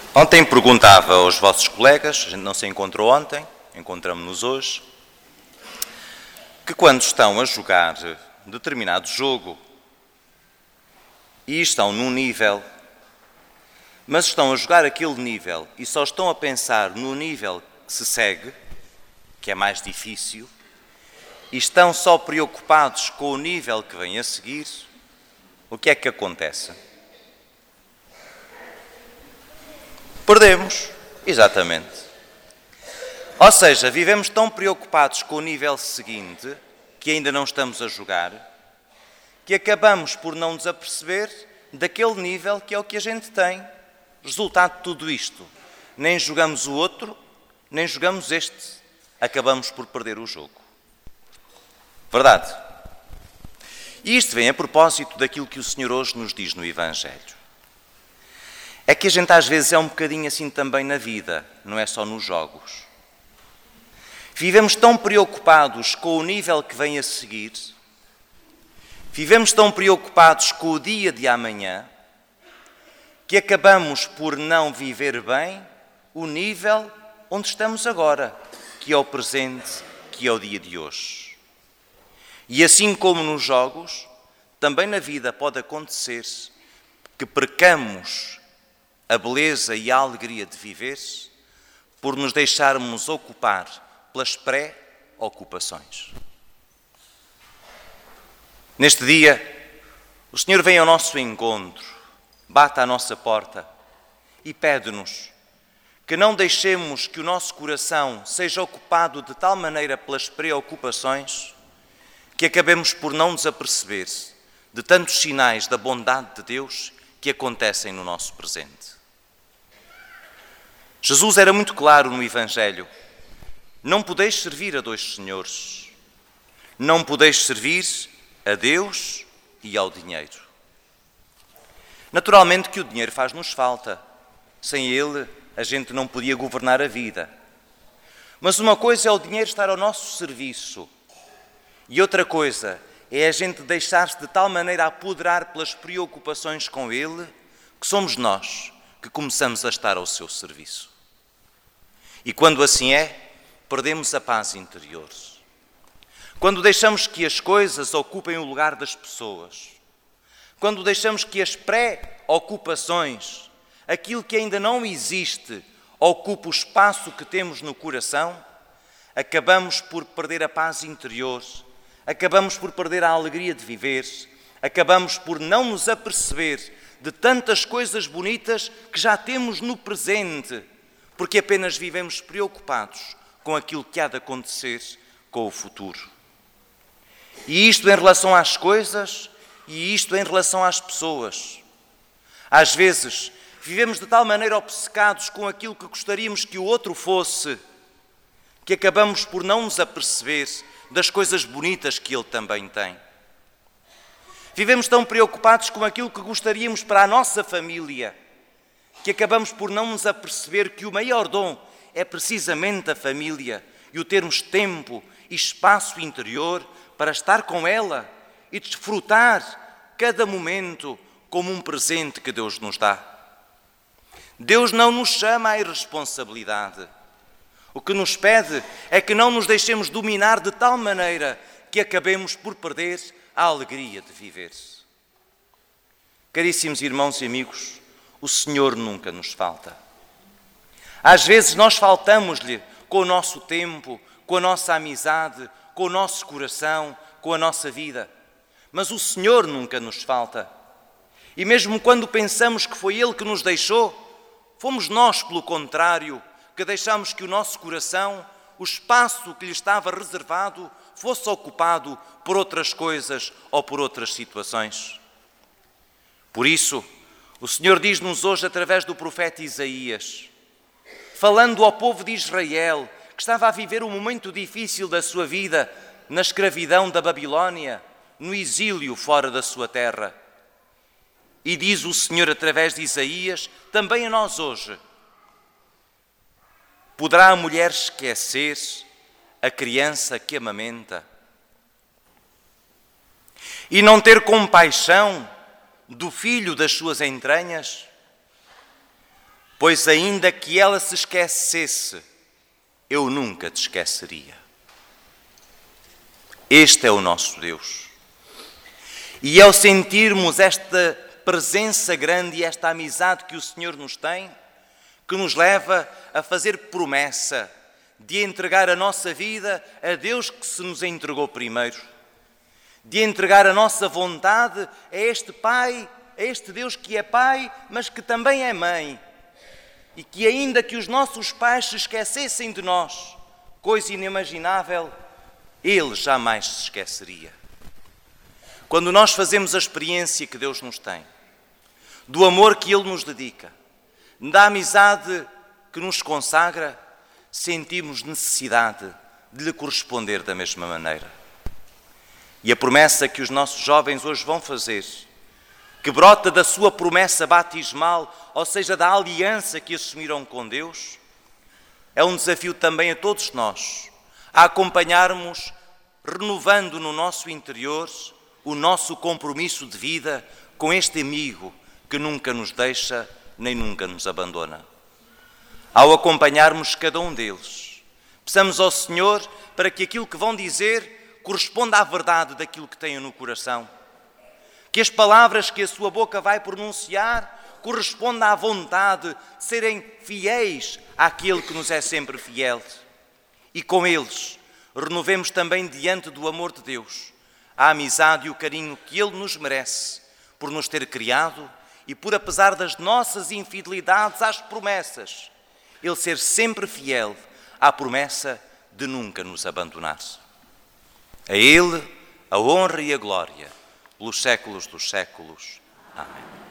Ontem perguntava aos vossos colegas, a gente não se encontrou ontem, encontramos-nos hoje, que quando estão a jogar determinado jogo e estão num nível, mas estão a jogar aquele nível e só estão a pensar no nível que se segue, que é mais difícil, e estão só preocupados com o nível que vem a seguir, o que é que acontece? Perdemos, exatamente. Ou seja, vivemos tão preocupados com o nível seguinte, que ainda não estamos a jogar, que acabamos por não nos aperceber daquele nível que é o que a gente tem. Resultado de tudo isto, nem jogamos o outro, nem jogamos este. Acabamos por perder o jogo. Verdade? E isto vem a propósito daquilo que o Senhor hoje nos diz no Evangelho. É que a gente às vezes é um bocadinho assim também na vida, não é só nos jogos. Vivemos tão preocupados com o nível que vem a seguir, vivemos tão preocupados com o dia de amanhã, que acabamos por não viver bem o nível onde estamos agora, que é o presente, que é o dia de hoje. E assim como nos jogos, também na vida pode acontecer que percamos a beleza e a alegria de viver por nos deixarmos ocupar pelas pré-ocupações. Neste dia, o Senhor vem ao nosso encontro, bate à nossa porta e pede-nos que não deixemos que o nosso coração seja ocupado de tal maneira pelas preocupações que acabemos por não nos aperceber de tantos sinais da bondade de Deus que acontecem no nosso presente. Jesus era muito claro no Evangelho: não podeis servir a dois senhores, não podeis servir a Deus e ao dinheiro. Naturalmente que o dinheiro faz-nos falta, sem ele a gente não podia governar a vida. Mas uma coisa é o dinheiro estar ao nosso serviço e outra coisa é a gente deixar-se de tal maneira apoderar pelas preocupações com ele que somos nós que começamos a estar ao seu serviço. E quando assim é, perdemos a paz interior. Quando deixamos que as coisas ocupem o lugar das pessoas, quando deixamos que as pré-ocupações, aquilo que ainda não existe, ocupe o espaço que temos no coração, acabamos por perder a paz interior, acabamos por perder a alegria de viver, acabamos por não nos aperceber de tantas coisas bonitas que já temos no presente, porque apenas vivemos preocupados com aquilo que há de acontecer com o futuro. E isto em relação às coisas e isto em relação às pessoas. Às vezes, vivemos de tal maneira obcecados com aquilo que gostaríamos que o outro fosse, que acabamos por não nos aperceber das coisas bonitas que ele também tem. Vivemos tão preocupados com aquilo que gostaríamos para a nossa família, que acabamos por não nos aperceber que o maior dom é precisamente a família e o termos tempo e espaço interior para estar com ela e desfrutar cada momento como um presente que Deus nos dá. Deus não nos chama à irresponsabilidade. O que nos pede é que não nos deixemos dominar de tal maneira que acabemos por perder a alegria de viver. Caríssimos irmãos e amigos, o Senhor nunca nos falta. Às vezes nós faltamos-lhe com o nosso tempo, com a nossa amizade, com o nosso coração, com a nossa vida. Mas o Senhor nunca nos falta. E mesmo quando pensamos que foi Ele que nos deixou, fomos nós, pelo contrário, que deixamos que o nosso coração, o espaço que lhe estava reservado, fosse ocupado por outras coisas ou por outras situações. Por isso, o Senhor diz-nos hoje, através do profeta Isaías, falando ao povo de Israel, que estava a viver um momento difícil da sua vida, na escravidão da Babilónia, no exílio fora da sua terra. E diz o Senhor, através de Isaías, também a nós hoje: poderá a mulher esquecer a criança que amamenta e não ter compaixão do filho das suas entranhas? pois ainda que ela se esquecesse, eu nunca te esqueceria. Este é o nosso Deus. E ao sentirmos esta presença grande e esta amizade que o Senhor nos tem, que nos leva a fazer promessa de entregar a nossa vida a Deus que se nos entregou primeiro, de entregar a nossa vontade a este Pai, a este Deus que é Pai, mas que também é Mãe, e que ainda que os nossos pais se esquecessem de nós, coisa inimaginável, Ele jamais se esqueceria. Quando nós fazemos a experiência que Deus nos tem, do amor que Ele nos dedica, da amizade que nos consagra, sentimos necessidade de lhe corresponder da mesma maneira. E a promessa que os nossos jovens hoje vão fazer, que brota da sua promessa batismal, ou seja, da aliança que assumiram com Deus, é um desafio também a todos nós, a acompanharmos, renovando no nosso interior o nosso compromisso de vida com este amigo que nunca nos deixa nem nunca nos abandona. Ao acompanharmos cada um deles, peçamos ao Senhor para que aquilo que vão dizer corresponda à verdade daquilo que têm no coração. Que as palavras que a sua boca vai pronunciar correspondam à vontade de serem fiéis àquele que nos é sempre fiel. E com eles renovemos também diante do amor de Deus a amizade e o carinho que Ele nos merece por nos ter criado e por, apesar das nossas infidelidades às promessas, Ele ser sempre fiel à promessa de nunca nos abandonar. A Ele a honra e a glória pelos séculos dos séculos. Amém.